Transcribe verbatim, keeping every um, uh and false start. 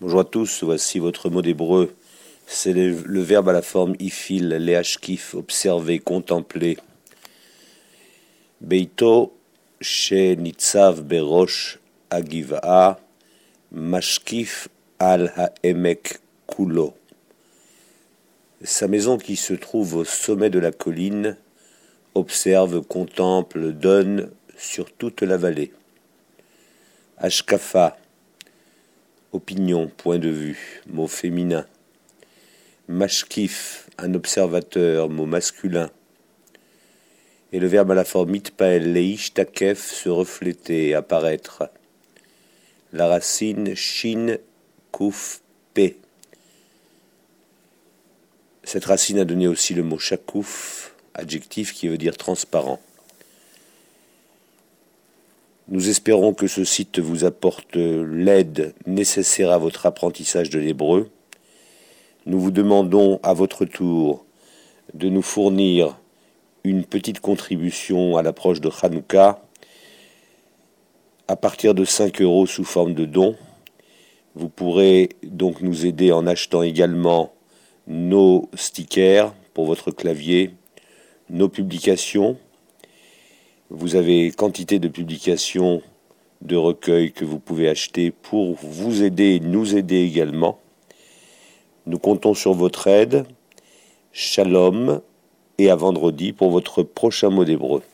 Bonjour à tous, voici votre mot d'hébreu. C'est le, le verbe à la forme ifil, leashkif, observer, contempler. Beito she nitzav berosh agiv'a, mashkif al ha'emek kulo. Sa maison qui se trouve au sommet de la colline observe, contemple, donne sur toute la vallée. Ashkafa, opinion, point de vue, mot féminin. Mashkif, un observateur, mot masculin. Et le verbe à la forme mitpael, leish takef, se refléter, apparaître. La racine shin, kuf, pe. Cette racine a donné aussi le mot shakouf, adjectif qui veut dire transparent. Nous espérons que ce site vous apporte l'aide nécessaire à votre apprentissage de l'hébreu. Nous vous demandons à votre tour de nous fournir une petite contribution à l'approche de Hanouka à partir de cinq euros sous forme de dons. Vous pourrez donc nous aider en achetant également nos stickers pour votre clavier, nos publications. Vous avez quantité de publications de recueils que vous pouvez acheter pour vous aider et nous aider également. Nous comptons sur votre aide. Shalom et à vendredi pour votre prochain mot d'hébreu.